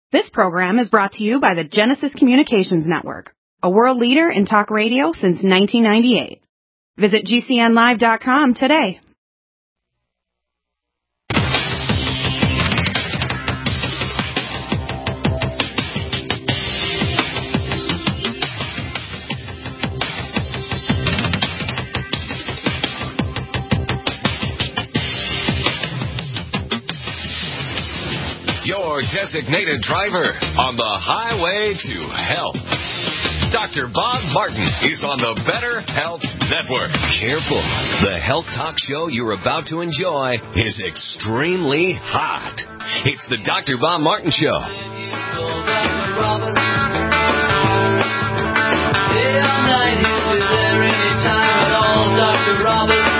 This program is brought to you by the Genesis Communications Network, a world leader in talk radio since 1998. Visit GCNlive.com today. Your designated driver on the highway to health. Dr. Bob Martin is on the Better Health Network. Careful. The health talk show you're about to enjoy is extremely hot. It's the Dr. Bob Martin Show. Dr. Robert.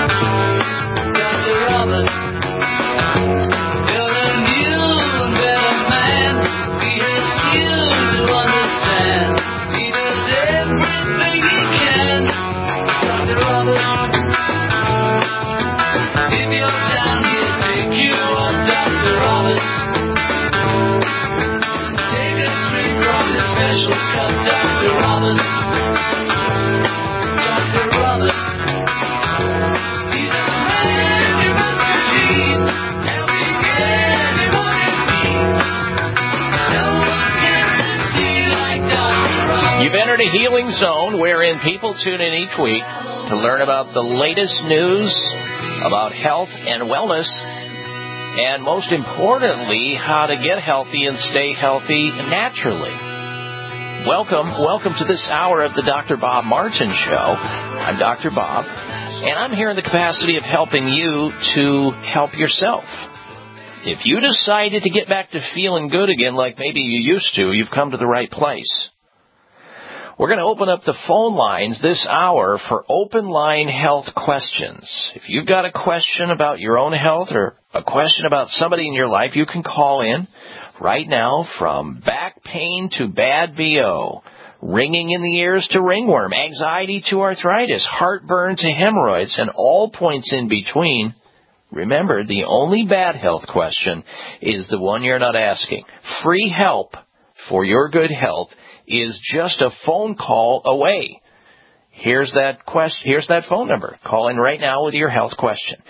You've entered a healing zone wherein people tune in each week to learn about the latest news about health and wellness, and most importantly, how to get healthy and stay healthy naturally. Welcome to this hour of the Dr. Bob Martin Show. I'm Dr. Bob, and I'm here in the capacity of helping you to help yourself. If you decided to get back to feeling good again like maybe you used to, you've come to the right place. We're going to open up the phone lines this hour for open line health questions. If you've got a question about your own health or a question about somebody in your life, you can call in right now from back pain to bad BO, ringing in the ears to ringworm, anxiety to arthritis, heartburn to hemorrhoids, and all points in between. Remember, the only bad health question is the one you're not asking. Free help for your good health is just a phone call away. Here's that phone number. Call in right now with your health question.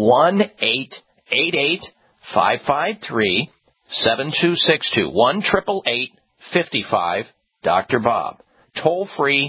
1-888-553-7262. 1-888-55 Dr. Bob. Toll free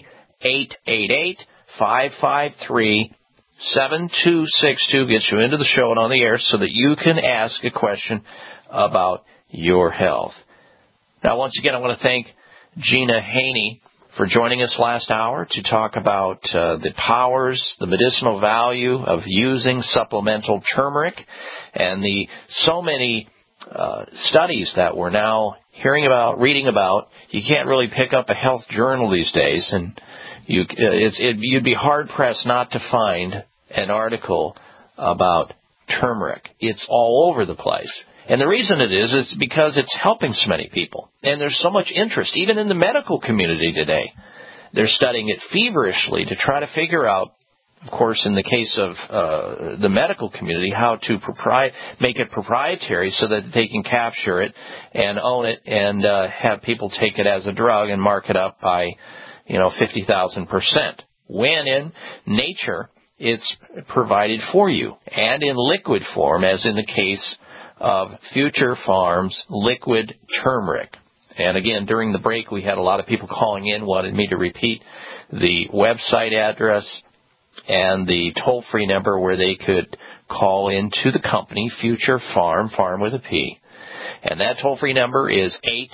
888-553-7262 gets you into the show and on the air so that you can ask a question about your health. Now, once again, I want to thank Gina Haney for joining us last hour to talk about the powers, the medicinal value of using supplemental turmeric, and the so many studies that we're now hearing about, reading about. You can't really pick up a health journal these days, and you'd be hard-pressed not to find an article about turmeric. It's all over the place. And the reason it is because it's helping so many people. And there's so much interest, even in the medical community today. They're studying it feverishly to try to figure out, of course, in the case of the medical community, how to make it proprietary so that they can capture it and own it and have people take it as a drug and mark it up by, 50,000%. When in nature, it's provided for you, and in liquid form, as in the case of Future Farms liquid turmeric. And again, during the break, we had a lot of people calling in, wanted me to repeat the website address and the toll-free number where they could call into the company, Future Farm, farm with a P. And that toll-free number is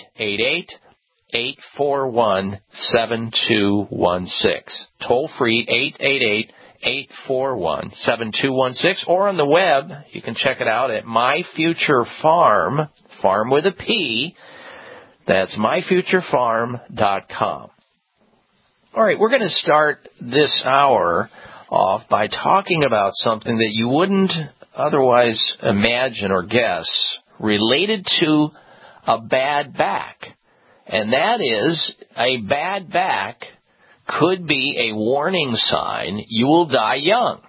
888-841-7216. Toll-free 888-841-7216, or on the web, you can check it out at My Future Farm, farm with a P. That's myfuturefarm.com. All right, we're going to start this hour off by talking about something that you wouldn't otherwise imagine or guess related to a bad back. And that is, a bad back could be a warning sign you will die young.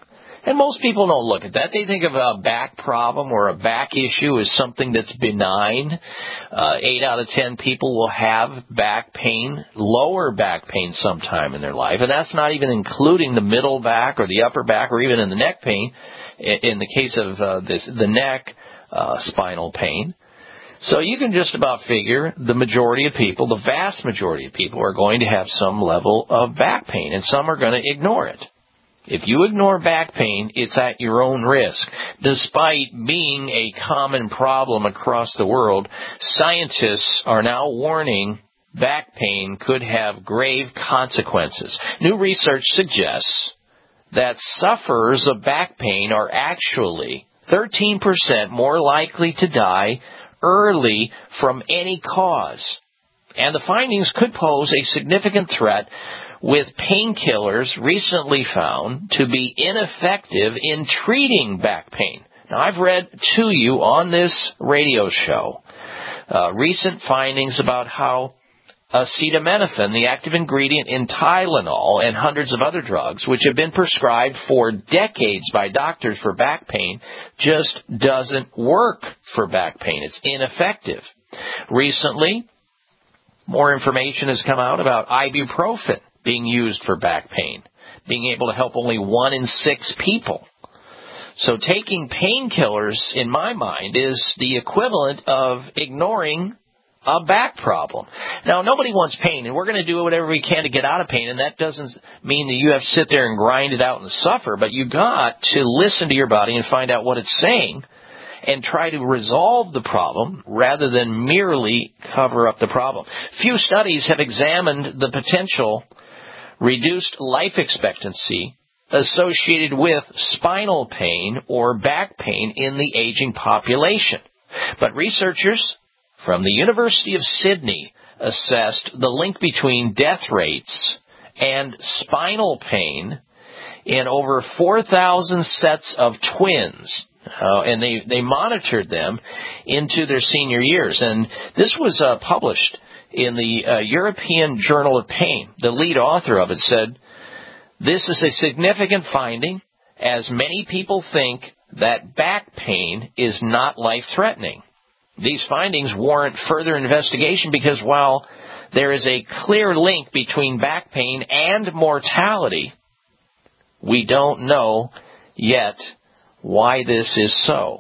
And most people don't look at that. They think of a back problem or a back issue as something that's benign. 8 out of 10 people will have back pain, lower back pain sometime in their life. And that's not even including the middle back or the upper back or even in the neck pain, in the case of the neck spinal pain. So you can just about figure the majority of people, the vast majority of people, are going to have some level of back pain, and some are going to ignore it. If you ignore back pain, it's at your own risk. Despite being a common problem across the world, scientists are now warning back pain could have grave consequences. New research suggests that sufferers of back pain are actually 13% more likely to die early from any cause. And the findings could pose a significant threat, with painkillers recently found to be ineffective in treating back pain. Now, I've read to you on this radio show recent findings about how acetaminophen, the active ingredient in Tylenol and hundreds of other drugs, which have been prescribed for decades by doctors for back pain, just doesn't work for back pain. It's ineffective. Recently, more information has come out about ibuprofen being used for back pain, being able to help only 1 in 6 people. So taking painkillers, in my mind, is the equivalent of ignoring a back problem. Now, nobody wants pain, and we're going to do whatever we can to get out of pain, and that doesn't mean that you have to sit there and grind it out and suffer, but you got to listen to your body and find out what it's saying and try to resolve the problem rather than merely cover up the problem. Few studies have examined the potential reduced life expectancy associated with spinal pain or back pain in the aging population. But researchers from the University of Sydney assessed the link between death rates and spinal pain in over 4,000 sets of twins. And they monitored them into their senior years. And this was published in the European Journal of Pain. The lead author of it said, "This is a significant finding, as many people think that back pain is not life-threatening. These findings warrant further investigation because while there is a clear link between back pain and mortality, we don't know yet why this is so."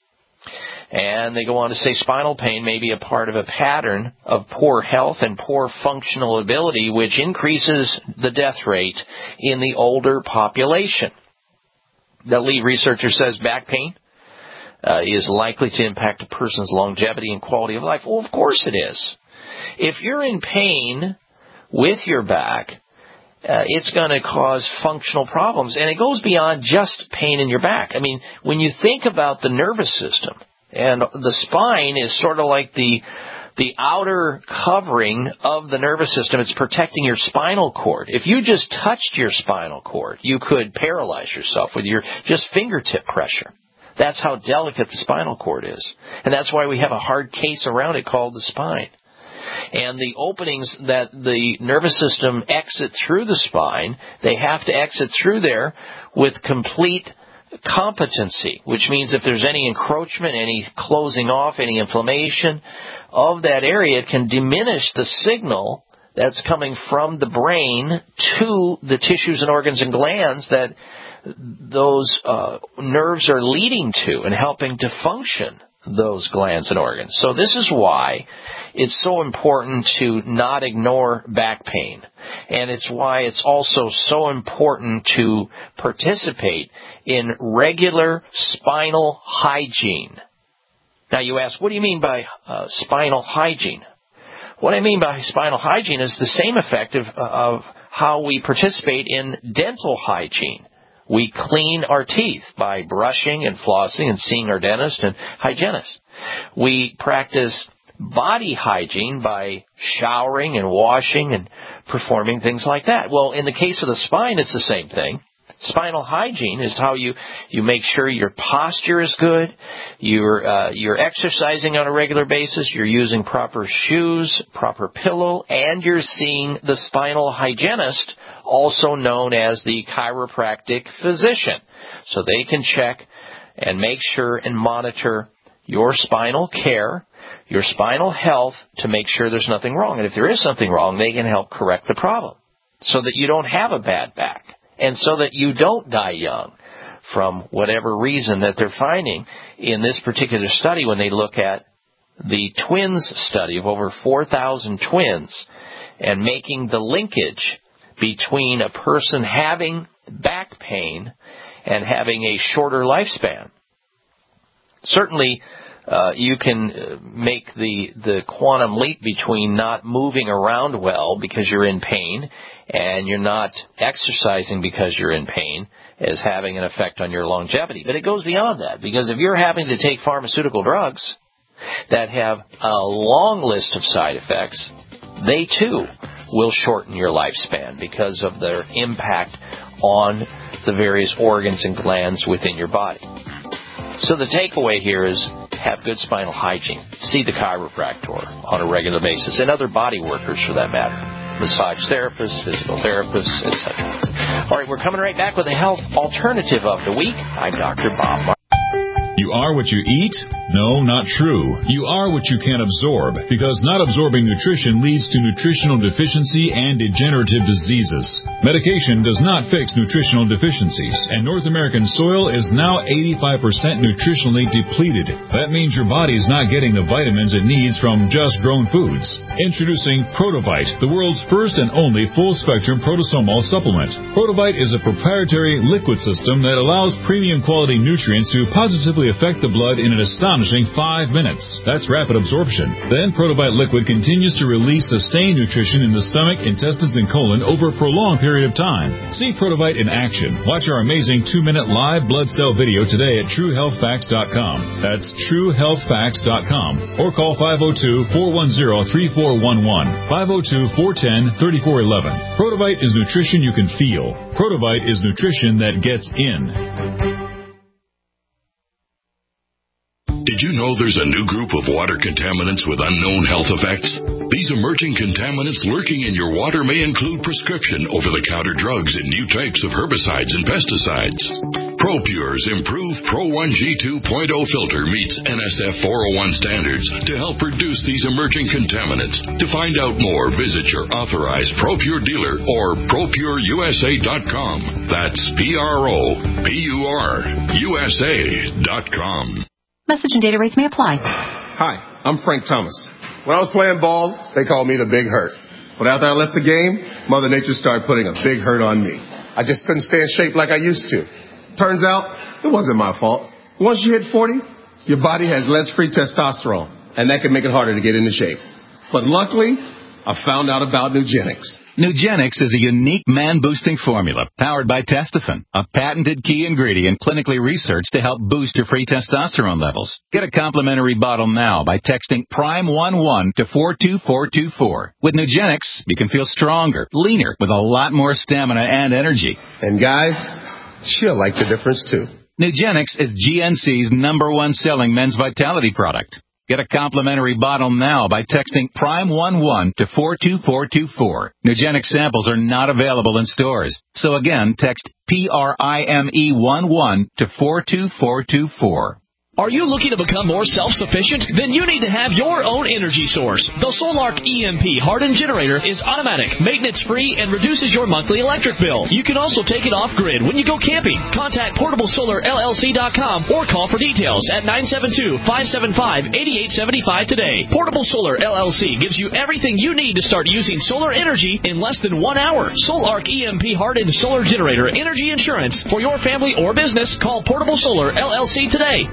And they go on to say spinal pain may be a part of a pattern of poor health and poor functional ability, which increases the death rate in the older population. The lead researcher says back pain is likely to impact a person's longevity and quality of life. Well, of course it is. If you're in pain with your back, it's going to cause functional problems. And it goes beyond just pain in your back. I mean, when you think about the nervous system, and the spine is sort of like the outer covering of the nervous system. It's protecting your spinal cord. If you just touched your spinal cord, you could paralyze yourself with your just fingertip pressure. That's how delicate the spinal cord is. And that's why we have a hard case around it called the spine. And the openings that the nervous system exit through the spine, they have to exit through there with complete competency, which means if there's any encroachment, any closing off, any inflammation of that area, it can diminish the signal that's coming from the brain to the tissues and organs and glands that those nerves are leading to and helping to function those glands and organs. So this is why it's so important to not ignore back pain. And it's why it's also so important to participate in regular spinal hygiene. Now you ask, what do you mean by spinal hygiene? What I mean by spinal hygiene is the same effect of how we participate in dental hygiene. We clean our teeth by brushing and flossing and seeing our dentist and hygienist. We practice body hygiene by showering and washing and performing things like that. Well, in the case of the spine, it's the same thing. Spinal hygiene is how you make sure your posture is good, you're exercising on a regular basis, you're using proper shoes, proper pillow, and you're seeing the spinal hygienist, also known as the chiropractic physician. So they can check and make sure and monitor your spinal care, your spinal health, to make sure there's nothing wrong. And if there is something wrong, they can help correct the problem so that you don't have a bad back and so that you don't die young from whatever reason that they're finding in this particular study when they look at the twins study of over 4,000 twins and making the linkage between a person having back pain and having a shorter lifespan. Certainly, you can make the quantum leap between not moving around well because you're in pain and you're not exercising because you're in pain as having an effect on your longevity. But it goes beyond that, because if you're having to take pharmaceutical drugs that have a long list of side effects, they too will shorten your lifespan because of their impact on the various organs and glands within your body. So the takeaway here is have good spinal hygiene. See the chiropractor on a regular basis, and other body workers for that matter. Massage therapists, physical therapists, etc. All right, we're coming right back with a health alternative of the week. I'm Dr. Bob Martin. You are what you eat? No, not true. You are what you can absorb, because not absorbing nutrition leads to nutritional deficiency and degenerative diseases. Medication does not fix nutritional deficiencies, and North American soil is now 85% nutritionally depleted. That means your body's not getting the vitamins it needs from just grown foods. Introducing Protovite, the world's first and only full-spectrum protosomal supplement. Protovite is a proprietary liquid system that allows premium quality nutrients to positively affect the blood in an astonishing 5 minutes. That's rapid absorption. Then Protovite liquid continues to release sustained nutrition in the stomach, intestines, and colon over a prolonged period of time. See Protovite in action. Watch our amazing 2-minute live blood cell video today at TrueHealthFacts.com. That's TrueHealthFacts.com. Or call 502-410-3411. 502-410-3411. Protovite is nutrition you can feel. Protovite is nutrition that gets in. Did you know there's a new group of water contaminants with unknown health effects? These emerging contaminants lurking in your water may include prescription over-the-counter drugs and new types of herbicides and pesticides. ProPure's improved Pro 1G 2.0 filter meets NSF 401 standards to help reduce these emerging contaminants. To find out more, visit your authorized ProPure dealer or ProPureUSA.com. That's ProPureUSA.com. Message and data rates may apply. Hi, I'm Frank Thomas. When I was playing ball, they called me the Big Hurt. But after I left the game, Mother Nature started putting a big hurt on me. I just couldn't stay in shape like I used to. Turns out, it wasn't my fault. Once you hit 40, your body has less free testosterone, and that can make it harder to get into shape. But luckily, I found out about Nugenix. Nugenix is a unique man-boosting formula powered by Testofen, a patented key ingredient clinically researched to help boost your free testosterone levels. Get a complimentary bottle now by texting PRIME11 to 42424. With Nugenix, you can feel stronger, leaner, with a lot more stamina and energy. And guys, she'll like the difference too. Nugenix is GNC's #1 selling men's vitality product. Get a complimentary bottle now by texting PRIME11 to 42424. Nugenix samples are not available in stores. So again, text PRIME11 to 42424. Are you looking to become more self-sufficient? Then you need to have your own energy source. The Solark EMP hardened generator is automatic, maintenance-free, and reduces your monthly electric bill. You can also take it off-grid when you go camping. Contact PortableSolarLLC.com or call for details at 972-575-8875 today. Portable Solar LLC gives you everything you need to start using solar energy in less than 1 hour. Solark EMP hardened solar generator energy insurance for your family or business. Call Portable Solar LLC today.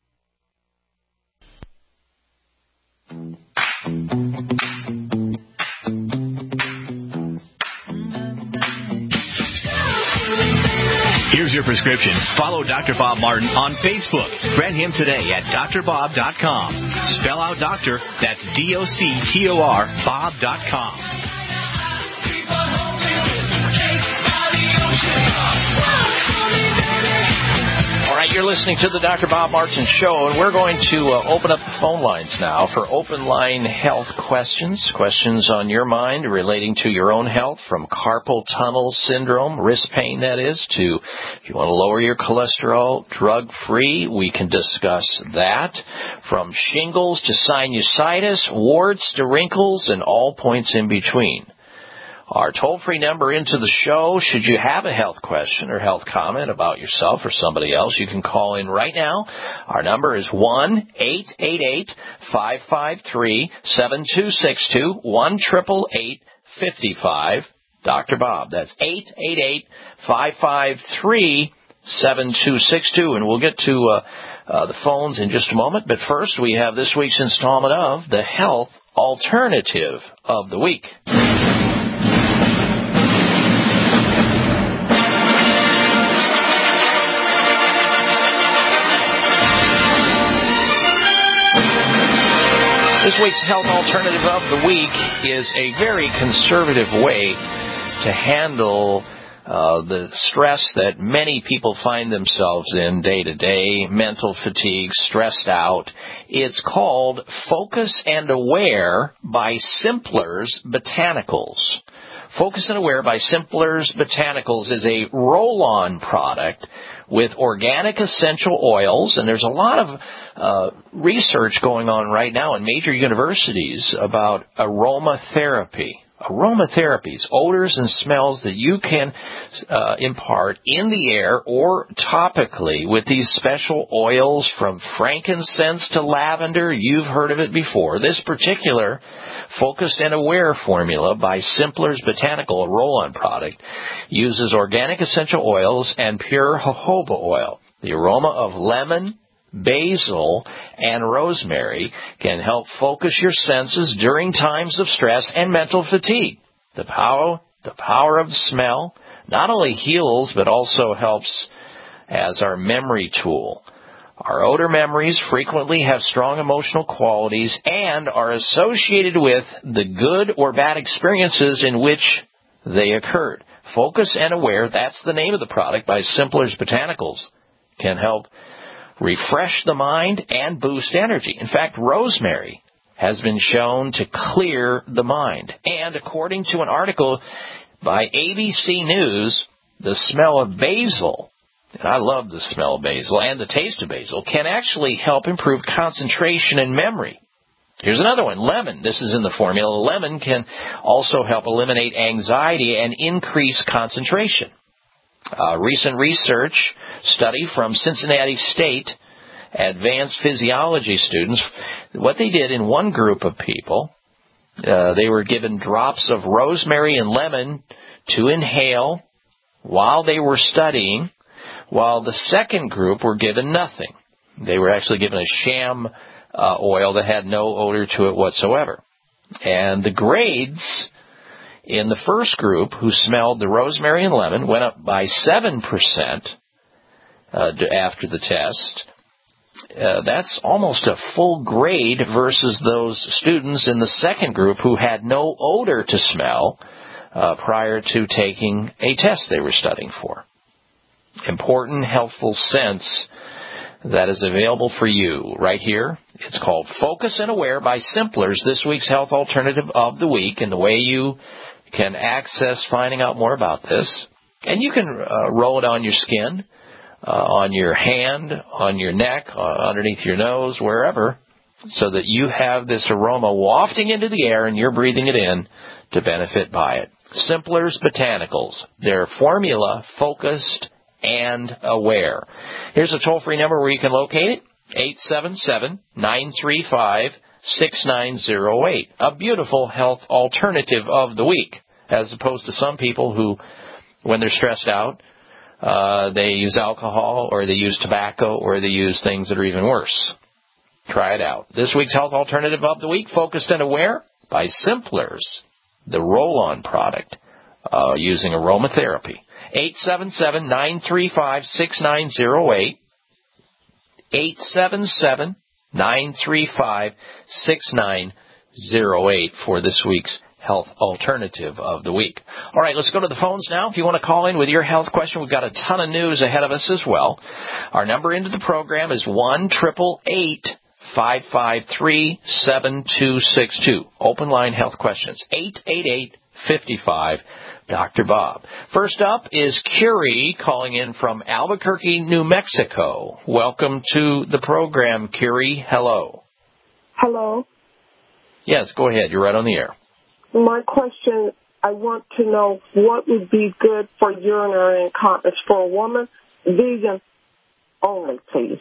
Here's your prescription. Follow Dr. Bob Martin on Facebook. Friend him today at drbob.com. Spell out doctor, that's DOCTOR, Bob.com. You're listening to the Dr. Bob Martin Show, and we're going to open up the phone lines now for open line health questions. Questions on your mind relating to your own health, from carpal tunnel syndrome, wrist pain that is, to if you want to lower your cholesterol, drug-free, we can discuss that. From shingles to sinusitis, warts to wrinkles, and all points in between. Our toll-free number into the show, should you have a health question or health comment about yourself or somebody else, you can call in right now. Our number is 1-888-553-7262, 1-888-55 Dr. Bob. That's 888-553-7262, and we'll get to the phones in just a moment. But first, we have this week's installment of the Health Alternative of the Week. This week's Health Alternative of the Week is a very conservative way to handle the stress that many people find themselves in day to day, mental fatigue, stressed out. It's called Focus and Aware by Simplers Botanicals. Focus and Aware by Simplers Botanicals is a roll-on product with organic essential oils, and there's a lot of research going on right now in major universities about aromatherapy. Aromatherapies, odors and smells that you can impart in the air or topically with these special oils, from frankincense to lavender. You've heard of it before. This particular Focused and Aware formula by Simplers Botanical, a roll-on product, uses organic essential oils and pure jojoba oil. The aroma of lemon, basil, and rosemary can help focus your senses during times of stress and mental fatigue. The power of smell not only heals but also helps as our memory tool. Our odor memories frequently have strong emotional qualities and are associated with the good or bad experiences in which they occurred. Focus and Aware, that's the name of the product, by Simplers Botanicals, can help refresh the mind and boost energy. In fact, rosemary has been shown to clear the mind. And according to an article by ABC News, the smell of basil, and I love the smell of basil and the taste of basil, can actually help improve concentration and memory. Here's another one, lemon. This is in the formula. Lemon can also help eliminate anxiety and increase concentration. A recent research study from Cincinnati State advanced physiology students, what they did in one group of people, they were given drops of rosemary and lemon to inhale while they were studying, while the second group were given nothing. They were actually given a sham oil that had no odor to it whatsoever. And the grades in the first group, who smelled the rosemary and lemon, went up by 7% after the test. That's almost a full grade versus those students in the second group who had no odor to smell prior to taking a test they were studying for. Important, helpful sense that is available for you right here. It's called Focus and Aware by Simplers, this week's Health Alternative of the Week, and the way you can access finding out more about this. And you can roll it on your skin, on your hand, on your neck, underneath your nose, wherever, so that you have this aroma wafting into the air and you're breathing it in to benefit by it. Simplers Botanicals, their formula focused and aware. Here's a toll-free number where you can locate it, 877-935-6908. A beautiful health alternative of the week, as opposed to some people who, when they're stressed out, they use alcohol, or they use tobacco, or they use things that are even worse. Try it out. This week's Health Alternative of the Week, Focused and Aware by Simplers, the roll-on product using aromatherapy. 877-935-6908. 877-935-6908 for this week's health alternative of the week. All right, let's go to the phones now. If you want to call in with your health question, we've got a ton of news ahead of us as well. Our number into the program is 1-888-553-7262. Open line health questions, 888-55 Dr. Bob. First up is Curie calling in from Albuquerque, New Mexico. Welcome to the program, Curie. Hello. Hello. Yes, go ahead. You're right on the air. My question, I want to know what would be good for urinary incontinence for a woman, vegan only, please.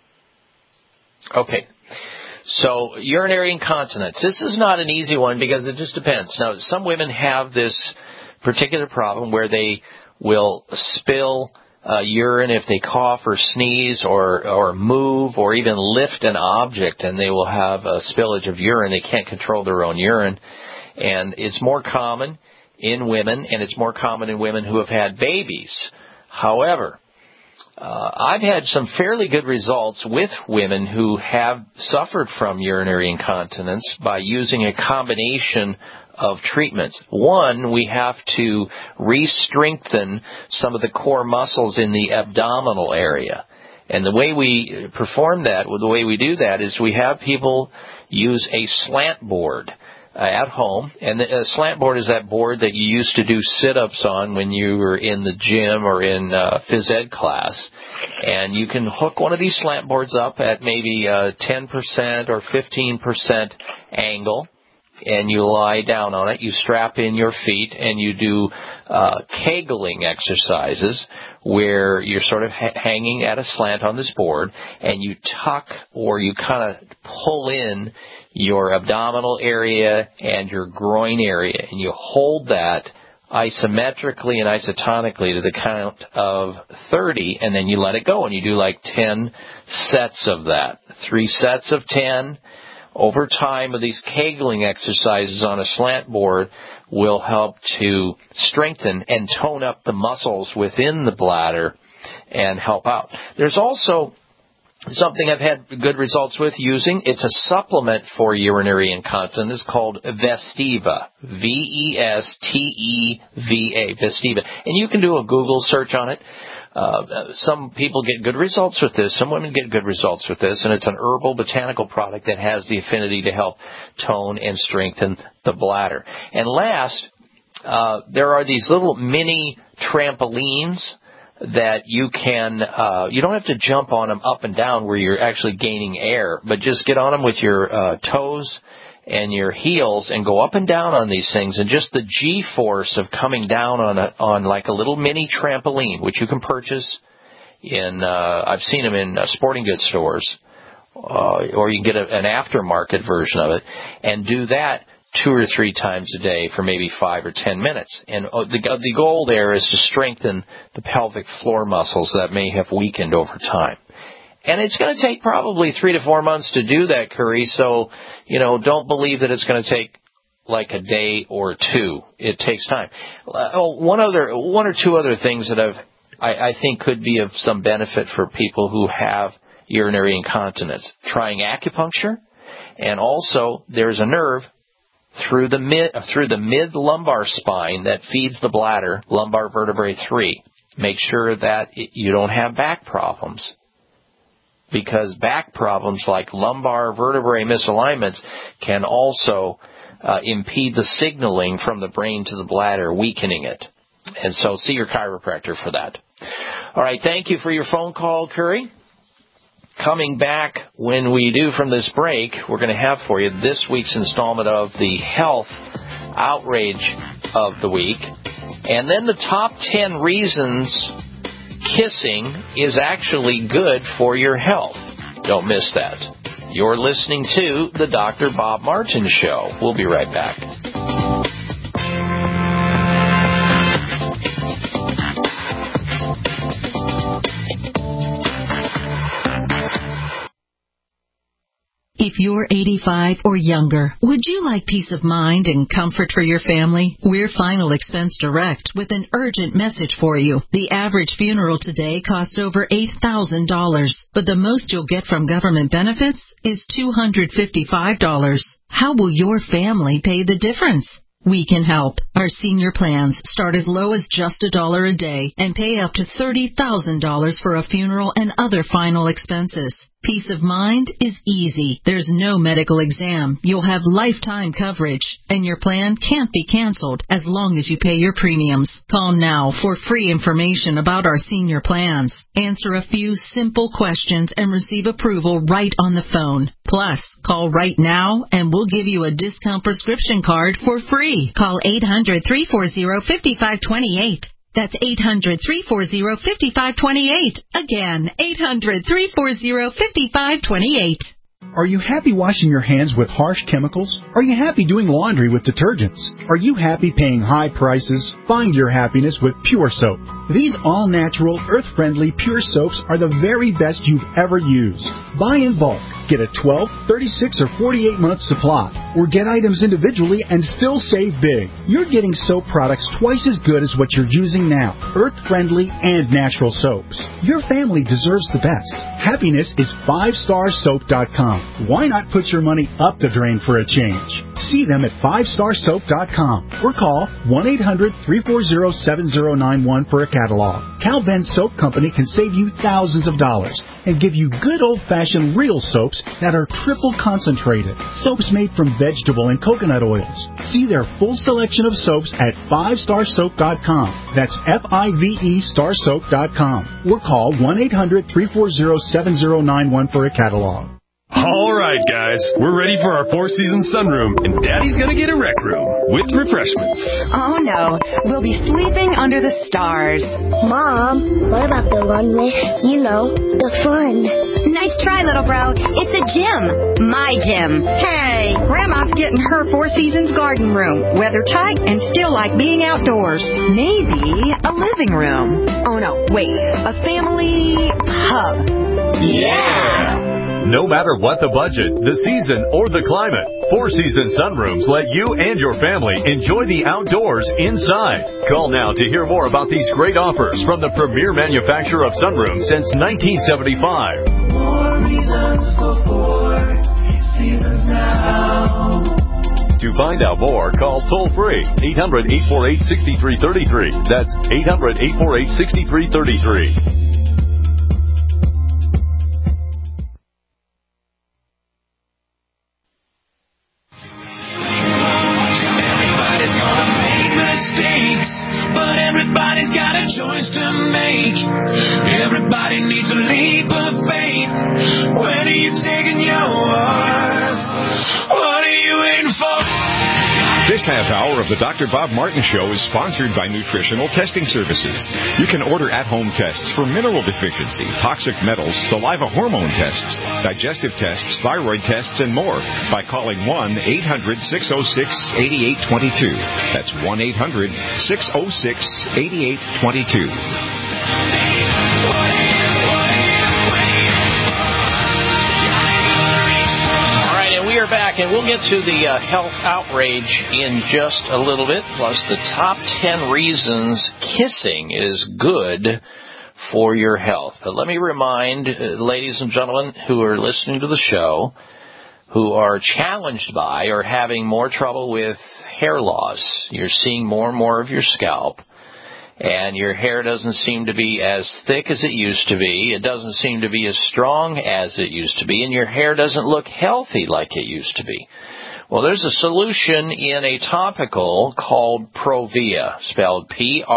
Okay. So urinary incontinence. This is not an easy one because it just depends. Now, some women have this particular problem where they will spill urine if they cough or sneeze or move or even lift an object, and they will have a spillage of urine. They can't control their own urine. And it's more common in women, and it's more common in women who have had babies. However, I've had some fairly good results with women who have suffered from urinary incontinence by using a combination of treatments. One, we have to re-strengthen some of the core muscles in the abdominal area. And the way we perform that, the way we do that is we have people use a slant board at home. And a slant board is that board that you used to do sit-ups on when you were in the gym or in phys ed class. And you can hook one of these slant boards up at maybe 10% or 15% angle, and you lie down on it. You strap in your feet, and you do kegling exercises where you're sort of hanging at a slant on this board, and you tuck or you kind of pull in your abdominal area and your groin area, and you hold that isometrically and isotonically to the count of 30, and then you let it go, and you do like 10 sets of that. 3 sets of 10. Over time of these kegling exercises on a slant board will help to strengthen and tone up the muscles within the bladder and help out. There's also something I've had good results with using. It's a supplement for urinary incontinence called Vestiva. V-E-S-T-E-V-A. Vestiva. And you can do a Google search on it. Some people get good results with this. Some women get good results with this. And it's an herbal botanical product that has the affinity to help tone and strengthen the bladder. And last, there are these little mini trampolines that you can, you don't have to jump on them up and down where you're actually gaining air, but just get on them with your toes and your heels and go up and down on these things, and just the G-force of coming down on like a little mini trampoline, which you can purchase in, I've seen them in sporting goods stores, or you can get an aftermarket version of it, and do that 2 or 3 times a day for maybe 5 or 10 minutes. And the goal there is to strengthen the pelvic floor muscles that may have weakened over time. And it's going to take probably 3 to 4 months to do that, Curry, so, don't believe that it's going to take like a day or 2. It takes time. One or two other things that I think could be of some benefit for people who have urinary incontinence. Trying acupuncture, and also there's a nerve through the mid-lumbar spine that feeds the bladder, lumbar vertebrae 3. Make sure that you don't have back problems, because back problems like lumbar vertebrae misalignments can also impede the signaling from the brain to the bladder, weakening it. And so see your chiropractor for that. All right, thank you for your phone call, Curry. Coming back when we do from this break, we're going to have for you this week's installment of the Health Outrage of the Week. And then the top 10 reasons kissing is actually good for your health. Don't miss that. You're listening to the Dr. Bob Martin Show. We'll be right back. If you're 85 or younger, would you like peace of mind and comfort for your family? We're Final Expense Direct with an urgent message for you. The average funeral today costs over $8,000, but the most you'll get from government benefits is $255. How will your family pay the difference? We can help. Our senior plans start as low as just $1 a day and pay up to $30,000 for a funeral and other final expenses. Peace of mind is easy. There's no medical exam. You'll have lifetime coverage, and your plan can't be canceled as long as you pay your premiums. Call now for free information about our senior plans. Answer a few simple questions and receive approval right on the phone. Plus, call right now and we'll give you a discount prescription card for free. Call 800-340-5528. That's 800-340-5528. Again, 800-340-5528. Are you happy washing your hands with harsh chemicals? Are you happy doing laundry with detergents? Are you happy paying high prices? Find your happiness with Pure Soap. These all-natural, earth-friendly Pure Soaps are the very best you've ever used. Buy in bulk. Get a 12, 36, or 48-month supply. Or get items individually and still save big. You're getting soap products twice as good as what you're using now. Earth-friendly and natural soaps. Your family deserves the best. Happiness is 5starsoap.com. Why not put your money up the drain for a change? See them at 5starsoap.com or call 1-800-340-7091 for a catalog. Cal Ben Soap Company can save you thousands of dollars and give you good old-fashioned real soaps that are triple concentrated. Soaps made from vegetable and coconut oils. See their full selection of soaps at 5starsoap.com. That's F-I-V-E starsoap.com. Or call 1-800-340-7091 for a catalog. All right, guys, we're ready for our Four Seasons sunroom, and Daddy's gonna get a rec room with refreshments. Oh, no. We'll be sleeping under the stars. Mom, what about the one with, the fun? Nice try, little bro. It's a gym. My gym. Hey, Grandma's getting her Four Seasons garden room. Weather tight and still like being outdoors. Maybe a living room. Oh, no, wait. A family hub. Yeah! No matter what the budget, the season, or the climate, Four Seasons sunrooms let you and your family enjoy the outdoors inside. Call now to hear more about these great offers from the premier manufacturer of sunrooms since 1975. More reasons for Four Seasons now. To find out more, call toll-free 800-848-6333. That's 800-848-6333. Choice to make. Everybody needs a leap of faith. When are you taking yours? What are you waiting for? This half hour of the Dr. Bob Martin Show is sponsored by Nutritional Testing Services. You can order at-home tests for mineral deficiency, toxic metals, saliva hormone tests, digestive tests, thyroid tests, and more by calling 1-800-606-8822. That's 1-800-606-8822. We are back, and we'll get to the health outrage in just a little bit, plus the top 10 reasons kissing is good for your health. But let me remind ladies and gentlemen who are listening to the show, who are challenged by or having more trouble with hair loss. You're seeing more and more of your scalp, and your hair doesn't seem to be as thick as it used to be. It doesn't seem to be as strong as it used to be, and your hair doesn't look healthy like it used to be. Well, there's a solution in a topical called Provia, spelled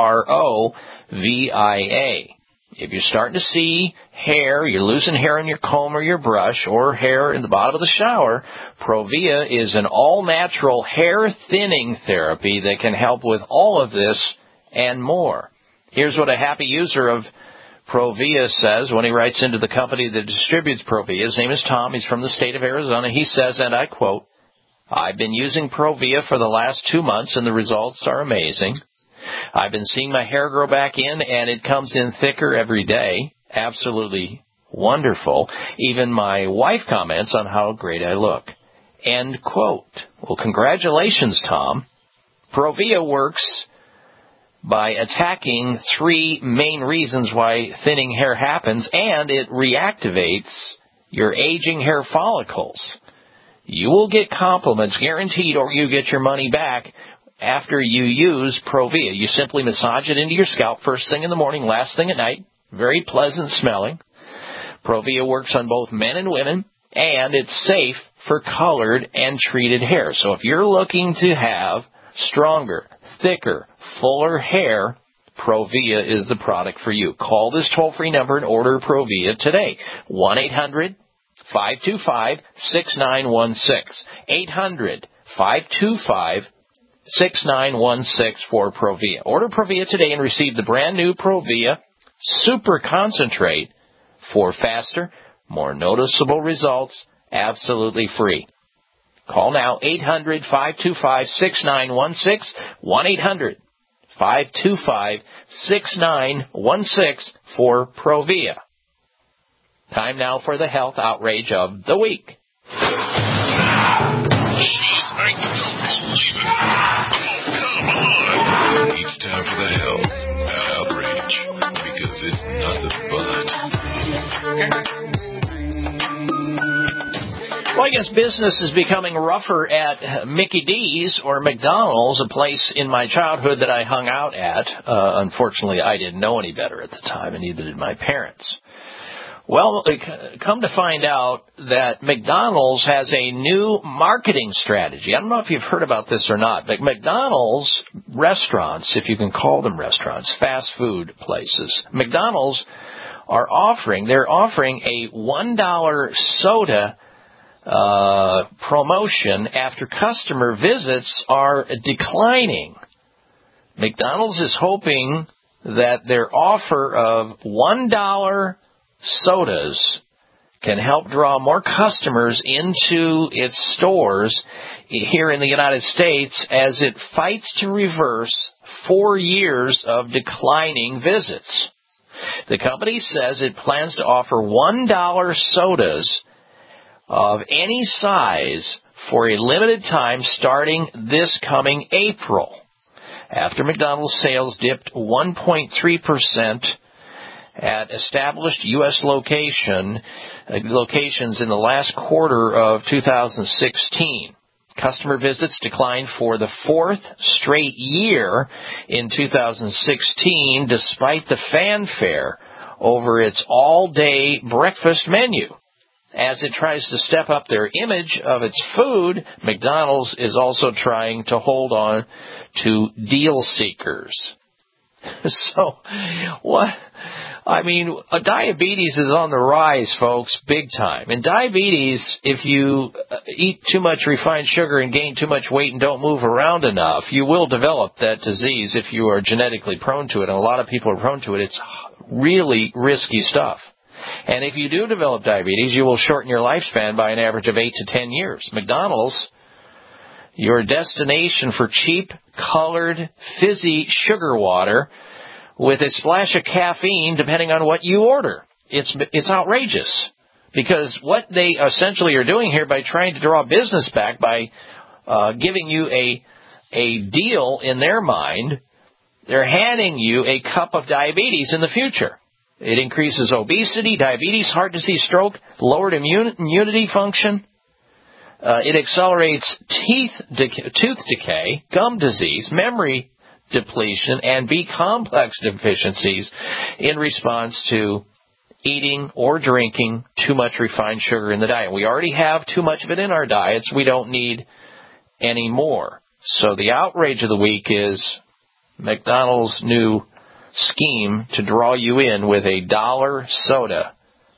P-R-O-V-I-A. If you're starting to see hair, you're losing hair in your comb or your brush, or hair in the bottom of the shower, Provia is an all-natural hair thinning therapy that can help with all of this and more. Here's what a happy user of Provia says when he writes into the company that distributes Provia. His name is Tom. He's from the state of Arizona. He says, and I quote, "I've been using Provia for the last 2 months, and the results are amazing. I've been seeing my hair grow back in, and it comes in thicker every day. Absolutely wonderful. Even my wife comments on how great I look." End quote. Well, congratulations, Tom. Provia works by attacking 3 main reasons why thinning hair happens, and it reactivates your aging hair follicles. You will get compliments guaranteed, or you get your money back after you use Provia. You simply massage it into your scalp first thing in the morning, last thing at night. Very pleasant smelling. Provia works on both men and women, and it's safe for colored and treated hair. So if you're looking to have stronger, thicker, fuller hair, Provia is the product for you. Call this toll-free number and order Provia today. 1-800-525-6916. 800-525-6916 for Provia. Order Provia today and receive the brand new Provia Super Concentrate for faster, more noticeable results, absolutely free. Call now, 800-525-6916, 1-800-525-6916 for Provia. Time now for the health outrage of the week. Jeez, I don't believe it. Oh, come on. It's time for the health outrage, because it's nothing but... Well, I guess business is becoming rougher at Mickey D's or McDonald's, a place in my childhood that I hung out at. Unfortunately, I didn't know any better at the time, and neither did my parents. Well, come to find out that McDonald's has a new marketing strategy. I don't know if you've heard about this or not, but McDonald's restaurants, if you can call them restaurants, fast food places, McDonald's they're offering a $1 soda promotion after customer visits are declining. McDonald's is hoping that their offer of $1 sodas can help draw more customers into its stores here in the United States as it fights to reverse 4 years of declining visits. The company says it plans to offer $1 sodas of any size for a limited time starting this coming April. After McDonald's sales dipped 1.3% at established U.S. locations in the last quarter of 2016. Customer visits declined for the 4th straight year in 2016, despite the fanfare over its all-day breakfast menu. As it tries to step up their image of its food, McDonald's is also trying to hold on to deal seekers. So, what? I mean, diabetes is on the rise, folks, big time. And diabetes, if you eat too much refined sugar and gain too much weight and don't move around enough, you will develop that disease if you are genetically prone to it. And a lot of people are prone to it. It's really risky stuff. And if you do develop diabetes, you will shorten your lifespan by an average of 8 to 10 years. McDonald's, your destination for cheap, colored, fizzy sugar water with a splash of caffeine depending on what you order. It's outrageous. Because what they essentially are doing here by trying to draw business back by giving you a deal in their mind, they're handing you a cup of diabetes in the future. It increases obesity, diabetes, heart disease, stroke, lowered immunity function. It accelerates tooth decay, gum disease, memory depletion, and B-complex deficiencies in response to eating or drinking too much refined sugar in the diet. We already have too much of it in our diets. We don't need any more. So the outrage of the week is McDonald's new scheme to draw you in with a $1 soda,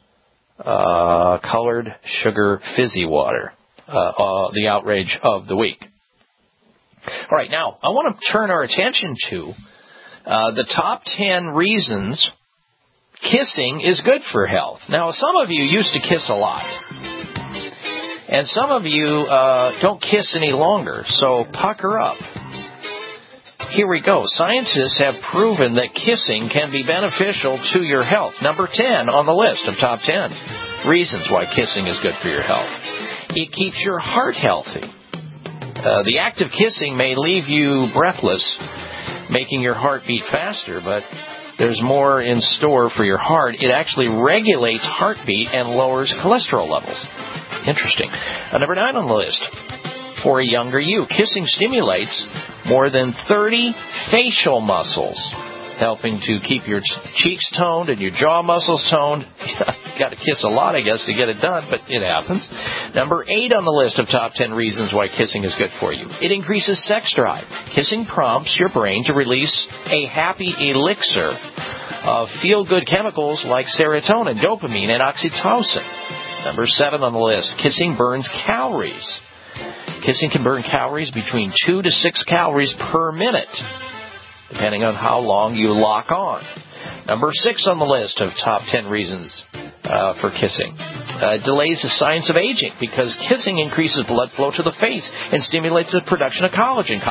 colored sugar fizzy water. The outrage of the week. All right, now I want to turn our attention to the top 10 reasons kissing is good for health. Now, some of you used to kiss a lot, and some of you don't kiss any longer, so pucker up. Here we go. Scientists have proven that kissing can be beneficial to your health. Number 10 on the list of top 10 reasons why kissing is good for your health. It keeps your heart healthy. The act of kissing may leave you breathless, making your heart beat faster, but there's more in store for your heart. It actually regulates heartbeat and lowers cholesterol levels. Interesting. Number 9 on the list. For a younger you, kissing stimulates more than 30 facial muscles, helping to keep your cheeks toned and your jaw muscles toned. You got to kiss a lot, I guess, to get it done, but it happens. Number 8 on the list of top 10 reasons why kissing is good for you. It increases sex drive. Kissing prompts your brain to release a happy elixir of feel-good chemicals like serotonin, dopamine, and oxytocin. Number 7 on the list, kissing burns calories. Kissing can burn calories between 2 to 6 calories per minute, depending on how long you lock on. Number 6 on the list of top 10 reasons for kissing. It delays the signs of aging because kissing increases blood flow to the face and stimulates the production of collagen.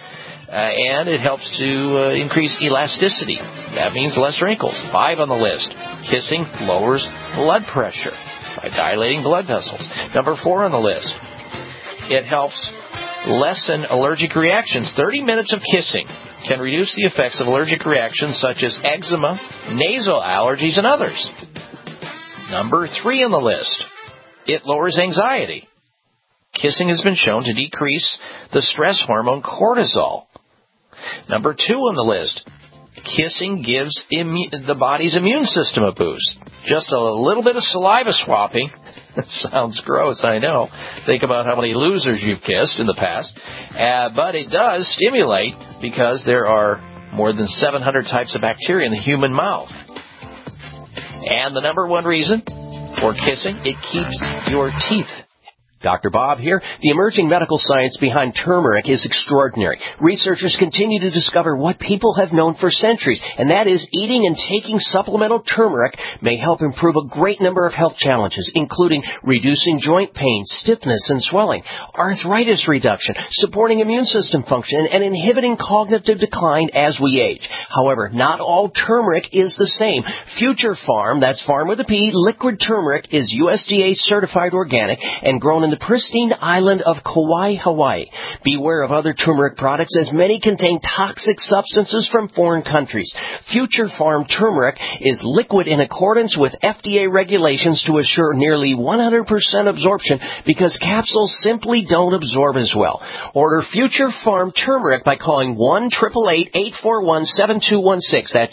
And it helps to increase elasticity. That means less wrinkles. 5 on the list. Kissing lowers blood pressure by dilating blood vessels. Number 4 on the list. It helps lessen allergic reactions. 30 minutes of kissing can reduce the effects of allergic reactions such as eczema, nasal allergies, and others. Number 3 on the list. It lowers anxiety. Kissing has been shown to decrease the stress hormone cortisol. Number 2 on the list. Kissing gives the body's immune system a boost. Just a little bit of saliva swapping. Sounds gross, I know. Think about how many losers you've kissed in the past. But it does stimulate because there are more than 700 types of bacteria in the human mouth. And the number 1 reason for kissing, it keeps your teeth. Dr. Bob here. The emerging medical science behind turmeric is extraordinary. Researchers continue to discover what people have known for centuries, and that is eating and taking supplemental turmeric may help improve a great number of health challenges, including reducing joint pain, stiffness, and swelling, arthritis reduction, supporting immune system function, and inhibiting cognitive decline as we age. However, not all turmeric is the same. Future Farm, that's farm with a P, liquid turmeric is USDA certified organic and grown in the pristine island of Kauai, Hawaii. Beware of other turmeric products as many contain toxic substances from foreign countries. Future Farm turmeric is liquid in accordance with FDA regulations to assure nearly 100% absorption because capsules simply don't absorb as well. Order Future Farm turmeric by calling 1-888-841-7216. That's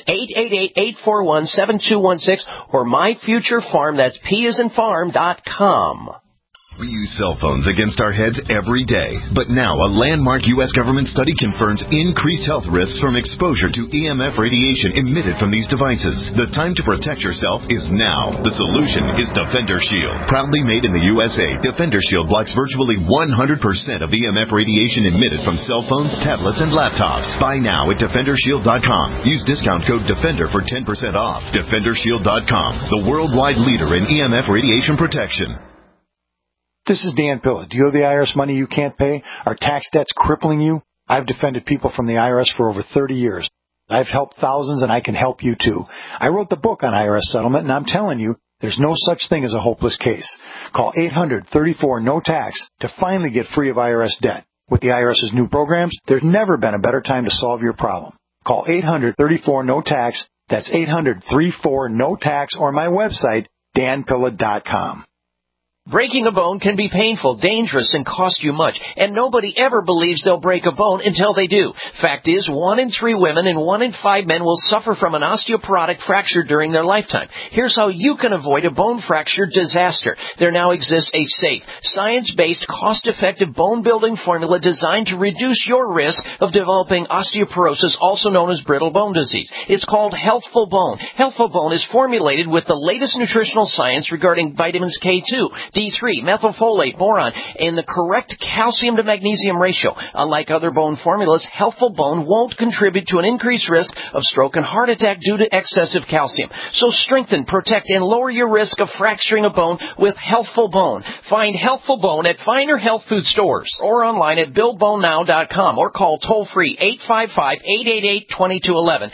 888-841-7216 or MyFutureFarm. That's P-as-in-farm.com. We use cell phones against our heads every day, but now a landmark U.S. government study confirms increased health risks from exposure to EMF radiation emitted from these devices. The time to protect yourself is now. The solution is Defender Shield. Proudly made in the USA, Defender Shield blocks virtually 100% of EMF radiation emitted from cell phones, tablets, and laptops. Buy now at DefenderShield.com. Use discount code DEFENDER for 10% off. DefenderShield.com, the worldwide leader in EMF radiation protection. This is Dan Pilla. Do you owe the IRS money you can't pay? Are tax debts crippling you? I've defended people from the IRS for over 30 years. I've helped thousands, and I can help you too. I wrote the book on IRS settlement, and I'm telling you, there's no such thing as a hopeless case. Call 800-34-NO-TAX to finally get free of IRS debt. With the IRS's new programs, there's never been a better time to solve your problem. Call 800-34-NO-TAX. That's 800-34-NO-TAX or my website, danpilla.com. Breaking a bone can be painful, dangerous, and cost you much, and nobody ever believes they'll break a bone until they do. Fact is, 1 in 3 women and 1 in 5 men will suffer from an osteoporotic fracture during their lifetime. Here's how you can avoid a bone fracture disaster. There now exists a safe, science-based, cost-effective bone-building formula designed to reduce your risk of developing osteoporosis, also known as brittle bone disease. It's called Healthful Bone. Healthful Bone is formulated with the latest nutritional science regarding vitamins K2, D3, methylfolate, boron, and the correct calcium to magnesium ratio. Unlike other bone formulas, Healthful Bone won't contribute to an increased risk of stroke and heart attack due to excessive calcium. So strengthen, protect, and lower your risk of fracturing a bone with Healthful Bone. Find Healthful Bone at finer health food stores or online at BuildBoneNow.com or call toll-free 855-888-2211.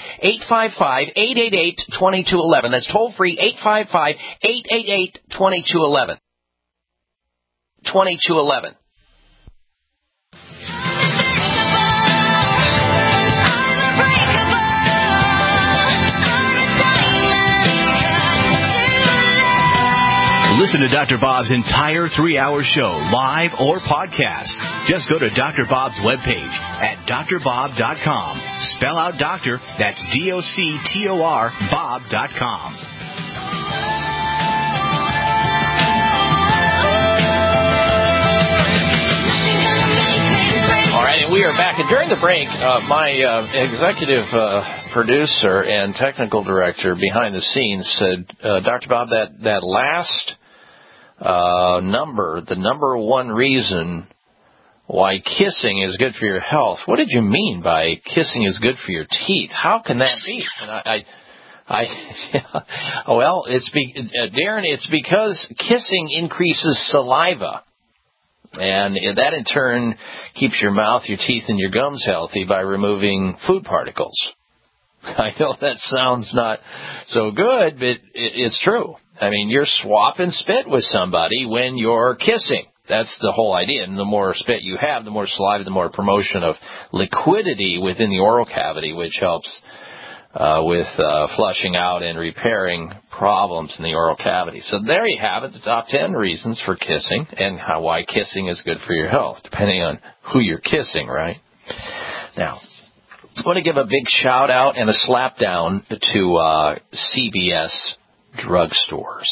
855-888-2211. That's toll-free 855-888-2211. 2211. Listen listen to Dr. Bob's entire 3-hour show, live or podcast. Just go to Dr. Bob's webpage at drbob.com. Spell out doctor, that's DOCTOR, Bob.com. All right, and we are back. And during the break, my executive producer and technical director behind the scenes said, Dr. Bob, that last number, the number one reason why kissing is good for your health, what did you mean by kissing is good for your teeth? How can that be? And well, Darren, it's because kissing increases saliva. And that, in turn, keeps your mouth, your teeth, and your gums healthy by removing food particles. I know that sounds not so good, but it's true. I mean, you're swapping spit with somebody when you're kissing. That's the whole idea. And the more spit you have, the more saliva, the more promotion of liquidity within the oral cavity, which helps with flushing out and repairing problems in the oral cavity. So there you have it, the top 10 reasons for kissing and why kissing is good for your health, depending on who you're kissing, right? Now, I want to give a big shout-out and a slap down to CVS drugstores.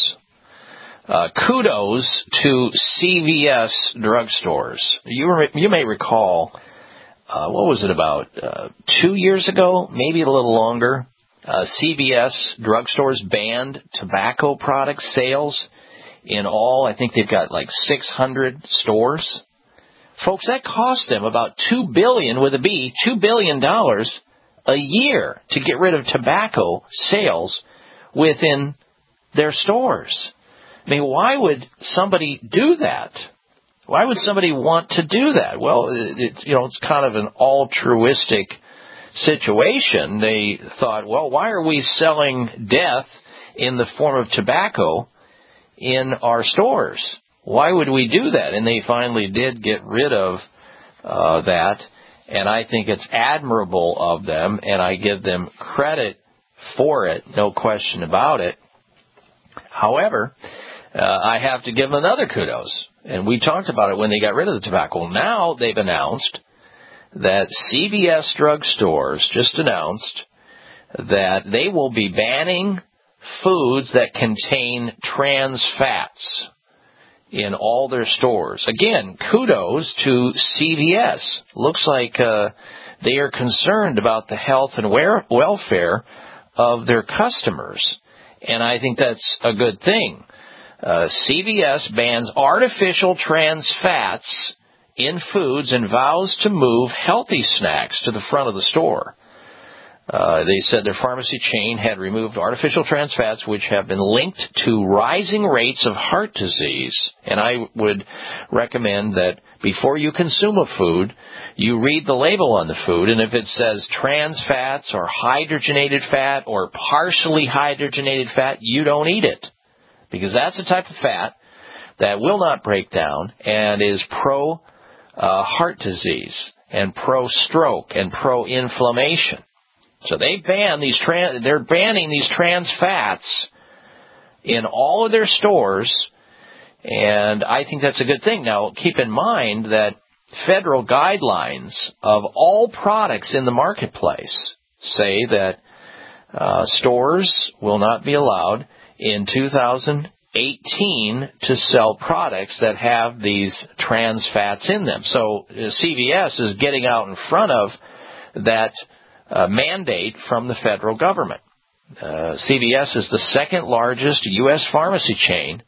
Kudos to CVS drugstores. You may recall, what was it, about 2 years ago, maybe a little longer, CVS drugstores banned tobacco product sales in all, I think they've got like 600 stores. Folks, that cost them about $2 billion with a B, $2 billion a year to get rid of tobacco sales within their stores. I mean, why would somebody do that? Why would somebody want to do that? Well, it's kind of an altruistic situation. They thought, well, why are we selling death in the form of tobacco in our stores? Why would we do that? And they finally did get rid of that, and I think it's admirable of them, and I give them credit for it, no question about it. However, I have to give them another kudos. And we talked about it when they got rid of the tobacco. Now they've announced that CVS drugstores just announced that they will be banning foods that contain trans fats in all their stores. Again, kudos to CVS. Looks like they are concerned about the health and welfare of their customers. And I think that's a good thing. CVS bans artificial trans fats in foods and vows to move healthy snacks to the front of the store. They said their pharmacy chain had removed artificial trans fats, which have been linked to rising rates of heart disease. And I would recommend that before you consume a food, you read the label on the food, and if it says trans fats or hydrogenated fat or partially hydrogenated fat, you don't eat it. Because that's a type of fat that will not break down and is pro-heart disease and pro-stroke and pro-inflammation. So they're banning these trans fats in all of their stores, and I think that's a good thing. Now, keep in mind that federal guidelines of all products in the marketplace say that stores will not be allowed in 2018 to sell products that have these trans fats in them. So CVS is getting out in front of that mandate from the federal government. CVS is the second largest U.S. pharmacy chain,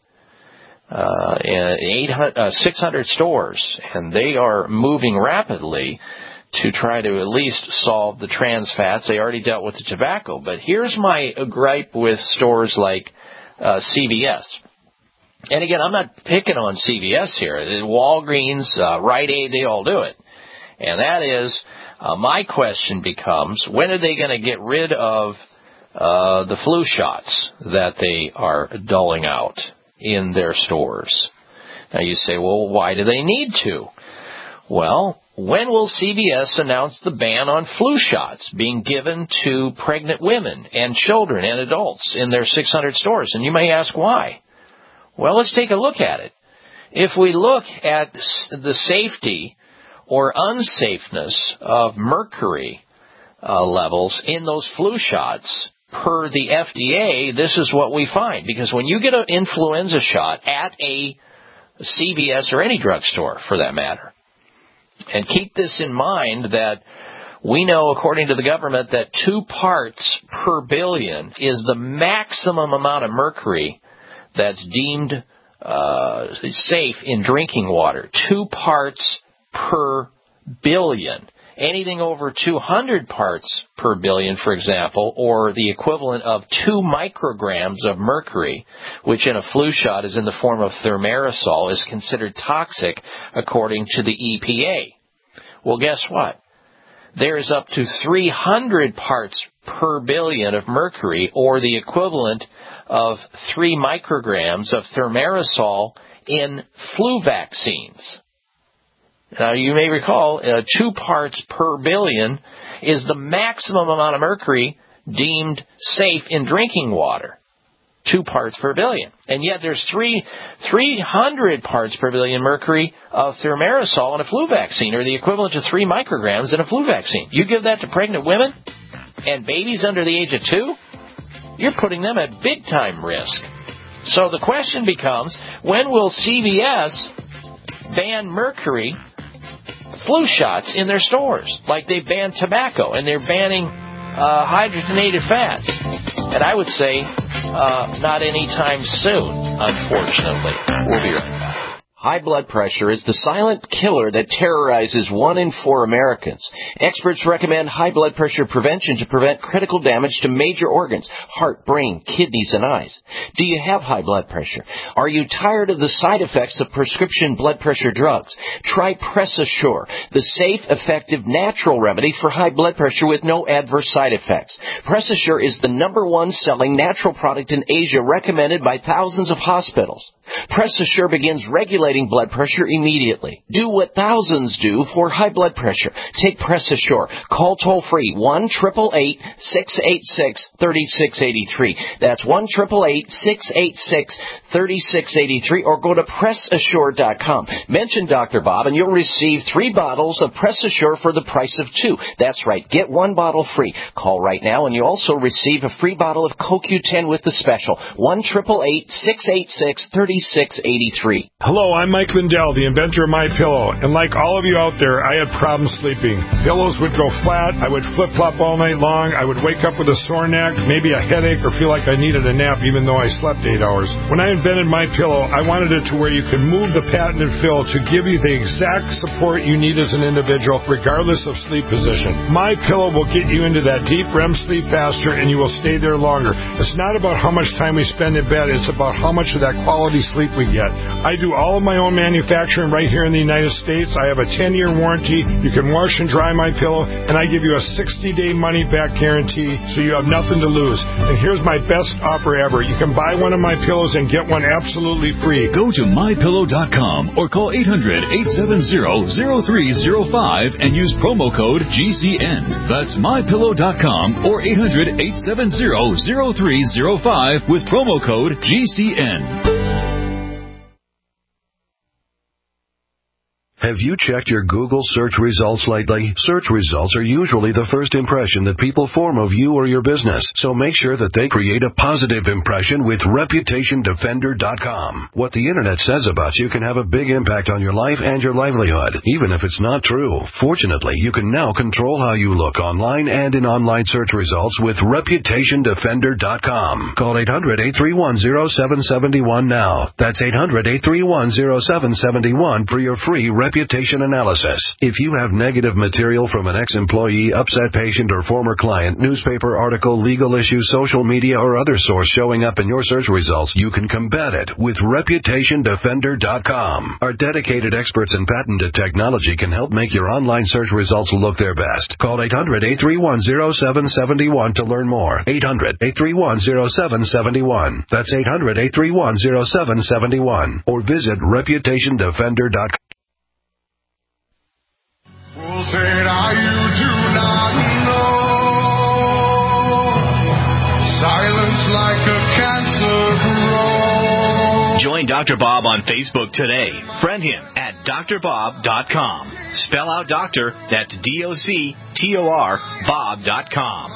600 stores, and they are moving rapidly to try to at least solve the trans fats. They already dealt with the tobacco. But here's my gripe with stores like CVS. And again, I'm not picking on CVS here. Walgreens, Rite Aid, they all do it. And that is, my question becomes, when are they going to get rid of the flu shots that they are doling out in their stores? Now you say, well, why do they need to? Well, when will CVS announce the ban on flu shots being given to pregnant women and children and adults in their 600 stores? And you may ask why. Well, let's take a look at it. If we look at the safety or unsafeness of mercury levels in those flu shots per the FDA, this is what we find. Because when you get an influenza shot at a CVS or any drugstore, for that matter, and keep this in mind that we know, according to the government, that 2 parts per billion is the maximum amount of mercury that's deemed safe in drinking water. 2 parts per billion. Anything over 200 parts per billion, for example, or the equivalent of 2 micrograms of mercury, which in a flu shot is in the form of thimerosal, is considered toxic according to the EPA. Well, guess what? There's up to 300 parts per billion of mercury, or the equivalent of 3 micrograms of thimerosal in flu vaccines. Now, you may recall 2 parts per billion is the maximum amount of mercury deemed safe in drinking water. 2 parts per billion. And yet there's 300 parts per billion mercury of thimerosal in a flu vaccine, or the equivalent to 3 micrograms in a flu vaccine. You give that to pregnant women and babies under the age of 2, you're putting them at big-time risk. So the question becomes, when will CVS ban mercury flu shots in their stores, like they banned tobacco, and they're banning hydrogenated fats? And I would say not anytime soon, unfortunately. We'll be right back. High blood pressure is the silent killer that terrorizes 1 in 4 Americans. Experts recommend high blood pressure prevention to prevent critical damage to major organs, heart, brain, kidneys, and eyes. Do you have high blood pressure? Are you tired of the side effects of prescription blood pressure drugs? Try PressAssure, the safe, effective, natural remedy for high blood pressure with no adverse side effects. PressAssure is the #1 selling natural product in Asia, recommended by thousands of hospitals. PressAssure begins regulating blood pressure immediately. Do what thousands do for high blood pressure. Take PressAssure. Call toll-free 1-888-686-3683. That's 1-888-686-3683, or go to PressAssure.com. Mention Dr. Bob and you'll receive 3 bottles of PressAssure for the price of 2. That's right. Get 1 bottle free. Call right now and you also receive a free bottle of CoQ10 with the special. 1-888-686-3683. Hello, I'm Mike Lindell, the inventor of MyPillow, and like all of you out there, I had problems sleeping. Pillows would go flat, I would flip-flop all night long, I would wake up with a sore neck, maybe a headache, or feel like I needed a nap even though I slept 8 hours. When I invented MyPillow, I wanted it to where you could move the patented fill to give you the exact support you need as an individual, regardless of sleep position. MyPillow will get you into that deep REM sleep faster, and you will stay there longer. It's not about how much time we spend in bed, it's about how much of that quality sleep we get. I do all of my own manufacturing right here in the United States. I have a 10-year warranty. You can wash and dry MyPillow, and I give you a 60-day money-back guarantee, so you have nothing to lose. And here's my best offer ever. You can buy one of my pillows and get one absolutely free. Go to MyPillow.com or call 800-870-0305 and use promo code GCN. That's MyPillow.com or 800-870-0305 with promo code GCN. Have you checked your Google search results lately? Search results are usually the first impression that people form of you or your business, so make sure that they create a positive impression with ReputationDefender.com. What the Internet says about you can have a big impact on your life and your livelihood, even if it's not true. Fortunately, you can now control how you look online and in online search results with ReputationDefender.com. Call 800-831-0771 now. That's 800-831-0771 for your free reputation analysis. If you have negative material from an ex-employee, upset patient, or former client, newspaper article, legal issue, social media, or other source showing up in your search results, you can combat it with ReputationDefender.com. Our dedicated experts in patented technology can help make your online search results look their best. Call 800-831-0771 to learn more. 800-831-0771. That's 800-831-0771. Or visit ReputationDefender.com. Said, you do not know. Silence like a cancer grows. Join Dr. Dr. Bob on Facebook today. Friend him at drbob.com. Spell out doctor, that's DOCTOR, Bob.com.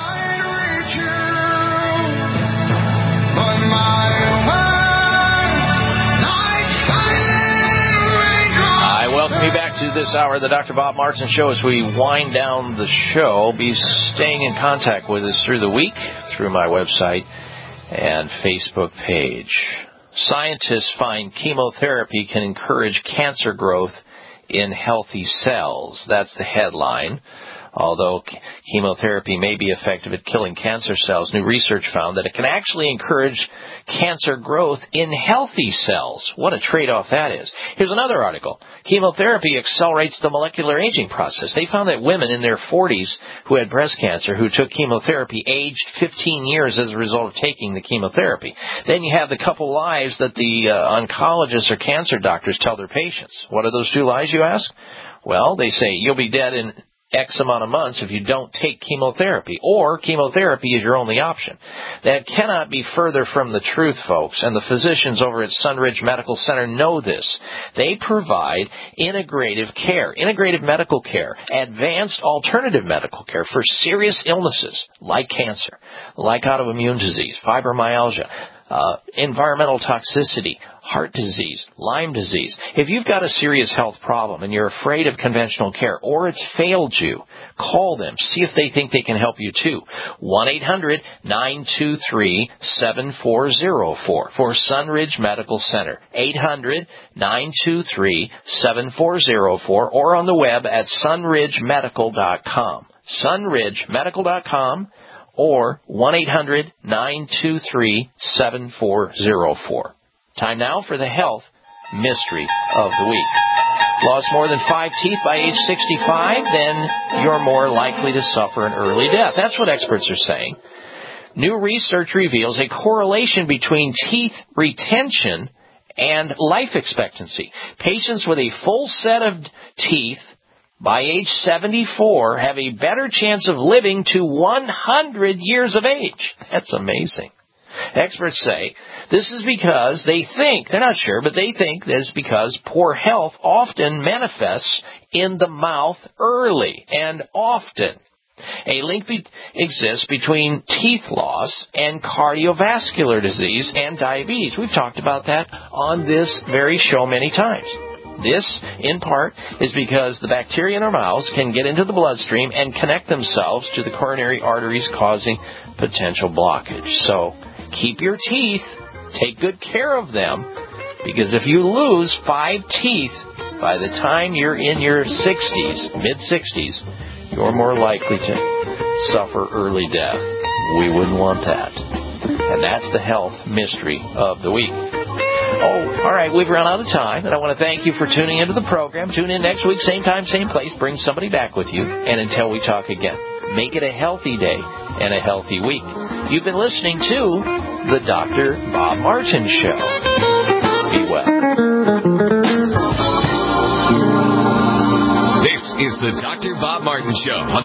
I welcome you back to this hour of the Dr. Bob Martin Show. As we wind down the show, be staying in contact with us through the week, through my website and Facebook page. Scientists find chemotherapy can encourage cancer growth in healthy cells. That's the headline. Although chemotherapy may be effective at killing cancer cells, new research found that it can actually encourage cancer growth in healthy cells. What a trade-off that is. Here's another article. Chemotherapy accelerates the molecular aging process. They found that women in their 40s who had breast cancer who took chemotherapy aged 15 years as a result of taking the chemotherapy. Then you have the couple lies that the oncologists or cancer doctors tell their patients. What are those two lies, you ask? Well, they say you'll be dead in X amount of months if you don't take chemotherapy, or chemotherapy is your only option. That cannot be further from the truth, folks, and the physicians over at Sunridge Medical Center know this. They provide integrative care, integrative medical care, advanced alternative medical care for serious illnesses like cancer, like autoimmune disease, fibromyalgia, environmental toxicity, heart disease, Lyme disease. If you've got a serious health problem and you're afraid of conventional care or it's failed you, call them. See if they think they can help you too. 1-800-923-7404 for Sunridge Medical Center. 800-923-7404 or on the web at sunridgemedical.com. sunridgemedical.com or 1-800-923-7404. Time now for the health mystery of the week. Lost more than 5 teeth by age 65, then you're more likely to suffer an early death. That's what experts are saying. New research reveals a correlation between teeth retention and life expectancy. Patients with a full set of teeth by age 74 have a better chance of living to 100 years of age. That's amazing. Experts say this is because they think, they're not sure, but they think that it's because poor health often manifests in the mouth early and often. A link exists between teeth loss and cardiovascular disease and diabetes. We've talked about that on this very show many times. This, in part, is because the bacteria in our mouths can get into the bloodstream and connect themselves to the coronary arteries, causing potential blockage. So, keep your teeth, take good care of them, because if you lose 5 teeth by the time you're in your 60s, mid-60s, you're more likely to suffer early death. We wouldn't want that. And that's the health mystery of the week. Oh, all right, we've run out of time, and I want to thank you for tuning into the program. Tune in next week, same time, same place. Bring somebody back with you, and until we talk again, make it a healthy day and a healthy week. You've been listening to The Dr. Bob Martin Show. Be well. This is The Dr. Bob Martin Show.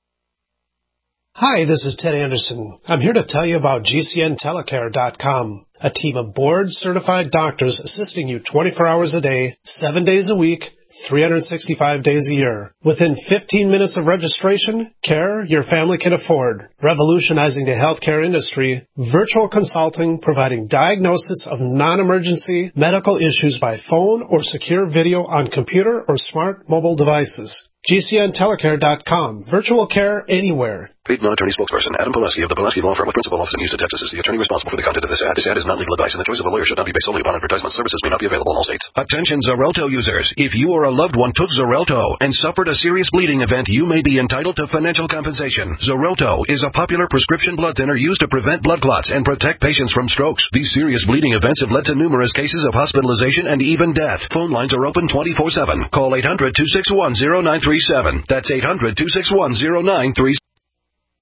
Hi, this is Ted Anderson. I'm here to tell you about GCNtelecare.com, a team of board-certified doctors assisting you 24 hours a day, 7 days a week, 365 days a year. Within 15 minutes of registration, care your family can afford. Revolutionizing the healthcare industry, virtual consulting providing diagnosis of non-emergency medical issues by phone or secure video on computer or smart mobile devices. GCNtelecare.com. Virtual care anywhere. Paid non-attorney spokesperson Adam Pileski of the Pileski Law Firm with principal office in Houston, Texas is the attorney responsible for the content of this ad. This ad is not legal advice, and the choice of a lawyer should not be based solely upon advertisement. Services may not be available in all states. Attention Xarelto users. If you or a loved one took Xarelto and suffered a serious bleeding event, you may be entitled to financial compensation. Xarelto is a popular prescription blood thinner used to prevent blood clots and protect patients from strokes. These serious bleeding events have led to numerous cases of hospitalization and even death. Phone lines are open 24/7. Call 800-261-0937. That's 800-261-0937.